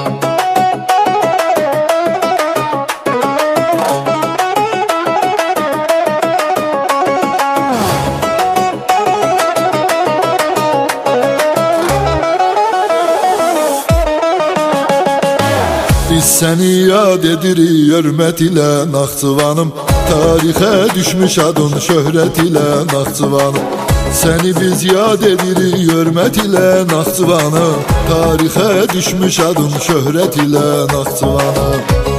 Biz səni yad edirik hörmət ilə Naxçıvanım. Tarixə düşmüş adın şöhrət ilə Naxçıvanım. Səni biz yad edirik hörmət ilə Naxçıvanım. Tarixə düşmüş adın şöhrət ilə Naxçıvanım.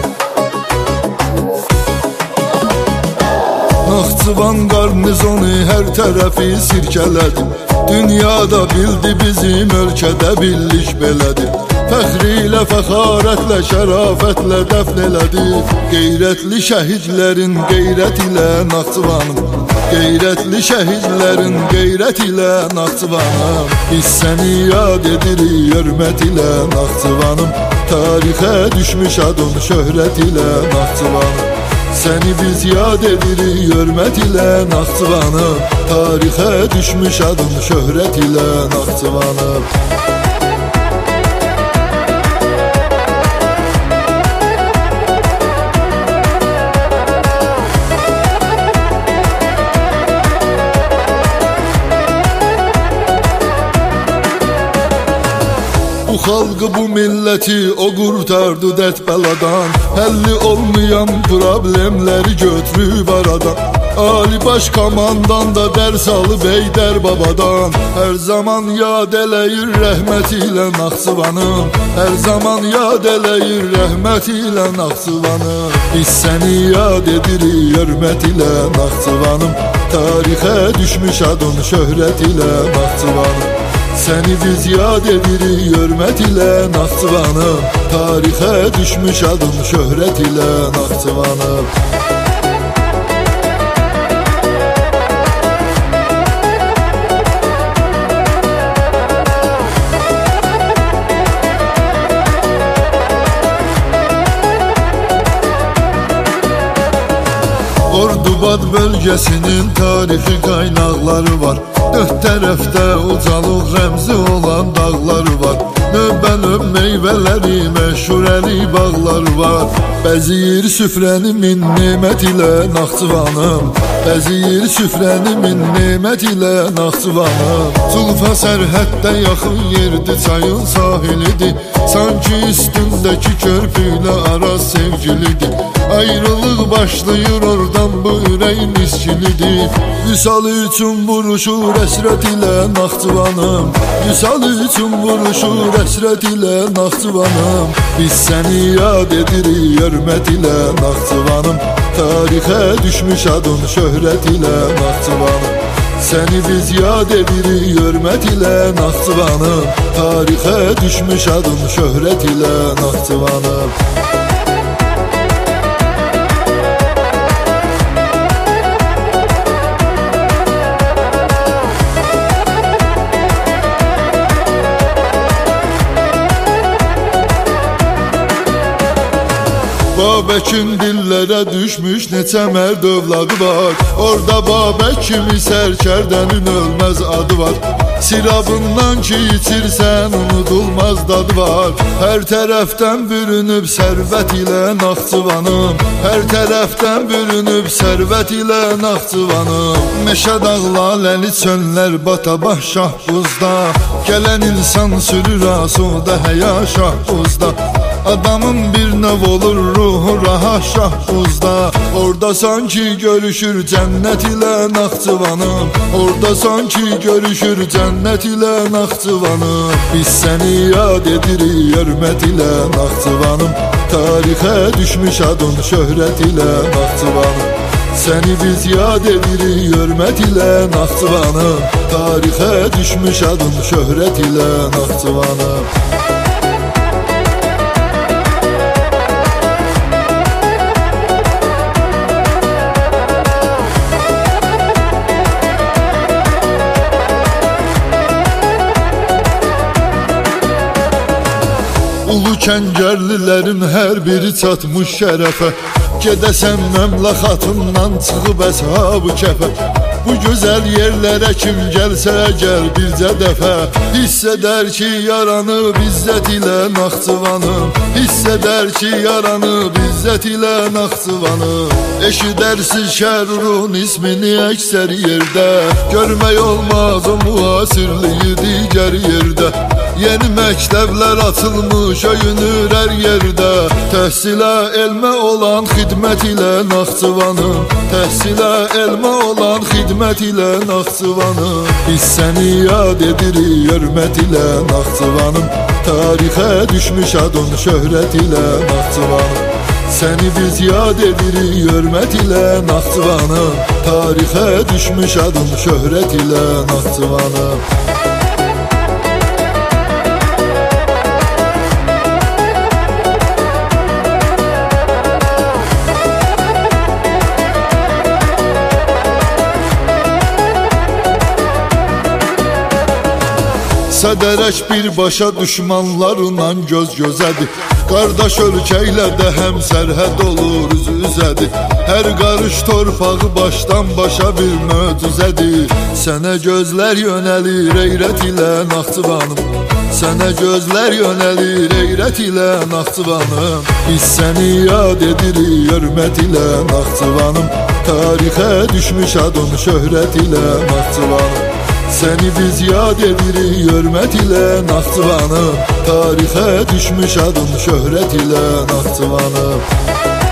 Naxçıvan qarnizonu hər tərəfi sirkələdi. Dünyada bildi bizim ölkədə birlik belədir. Fəxri ilə, fəxarətlə, şərafətlə dəfn elədi. Qeyrətli şəhidlərin qeyrət ilə Naxçıvanım. Qeyrətli şəhidlərin qeyrət ilə Naxçıvanım. Biz səni yad edirik hörmət ilə Naxçıvanım. Tarixə düşmüş adın şöhrət ilə Naxçıvanım. Səni biz yad edirik hörmət ilə Naxçıvanım. Tarixə düşmüş adın şöhrət ilə Naxçıvanım. Bu xalqı, bu milləti o qurtardı dərd bəladan. Həlli olmayan problemləri götürüb aradan. Ali baş komandan da dərs alıb Heydər babadan. Hər zaman yad eləyir rəhmət ilə Naxçıvanım. Hər zaman yad eləyir rəhmət ilə Naxçıvanım. Biz səni yad edirik hörmət ilə Naxçıvanım. Tarixə düşmüş adın şöhrət ilə Naxçıvanım. Səni biz yad edirik hörmət ilə Naxçıvanım. Tarixə düşmüş adın şöhrət ilə Naxçıvanım. Ordubad bölgesinin tarixi qaynaqları var. Dörd tərəfdə ucalıq rəmzi olan dağları var. Növbə-növ meyvələri, məşhurəli bağları var. Bəziyir süfrəni min nemət ilə Naxçıvanım. Bəziyir süfrəni min nemət ilə Naxçıvanım. Zulfa sərhəddə yaxın yerdir, çayın sahilidir. Sanki üstündəki körpüylə araz sevgilidir. Ayrılıq başlayır oradan, bu ürəyin iskilidir. Vüsal üçün vuruşur əsrət ilə Naxçıvanım. Vüsal üçün vuruşur əsrət ilə Naxçıvanım. Biz səni yad edirik hörmət ilə Naxçıvanım. Tarixə düşmüş adın şöhrət ilə Naxçıvanım. Səni biz yad edirik hörmət ilə Naxçıvanım. Tarixə düşmüş adın şöhrət ilə Naxçıvanım. Babəkin dillərə düşmüş neçə mərd övladı var. Orada Babək kimi sərkərdənin ölməz adı var. Sirabından ki içirsən unudulmaz dadı var. Hər tərəfdən bürünüb sərvət ilə Naxçıvanım. Hər tərəfdən bürünüb sərvət ilə Naxçıvanım. Meşə dağlaləli çöllər batabaş şahbuzda. Gələn insan sürür asuda həya şahbuzda. Adamın bir növ olur ruhu rahat şahbuzda. Orada sanki görüşür cənnət ilə Naxçıvanım. Orada sanki görüşür cənnət ilə Naxçıvanım. Biz səni yad edirik hörmət ilə Naxçıvanım. Tarixə düşmüş adın şöhrət ilə Naxçıvanım. Səni biz yad edirik hörmət ilə Naxçıvanım. Tarixə düşmüş adın şöhrət ilə Naxçıvanım. Ulu kəngərlilərin hər biri çatmış şərəfə. Gedəsən məmləkatından çıxıb əshab-ı kəfə. Bu güzel yerlere kim gelse gel bircə dəfə, hisseder ki yaranı bizzət ilə Naxçıvanım, hisseder ki yaranı bizzət ilə Naxçıvanım. Eşidərsiz Şərurun ismini əksər yerdə, görmək olmaz o müasirliyi digər yerdə. Yeni məktəblər açılmış öyünür hər yerdə, təhsilə elmə olan xidmət ilə Naxçıvanım, təhsilə elmə olan xidmət ilə Naxçıvanım. Biz səni yad edirik hörmət ilə Naxçıvanım, tarixə düşmüş adın şöhrət ilə Naxçıvanım. Səni biz yad edirik hörmət ilə Naxçıvanım, tarixə düşmüş adın şöhrət ilə Naxçıvanım. Sədərək birbaşa düşmanlarla göz gözədir, qardaş ölkəylə də həm sərhəd olur üz-üzədir. Hər qarış torpağı başdan başa bir möcüzədir. Sənə gözlər yönəlir eyrət ilə Naxçıvanım, sənə gözlər yönəlir eyrət ilə Naxçıvanım. Biz səni yad edirik hörmət ilə Naxçıvanım, tarixə düşmüş adın şöhrət ilə Naxçıvanım. Səni biz yad edirik hörmət ilə Naxçıvanım, tarixə düşmüş adın şöhrət ilə Naxçıvanım.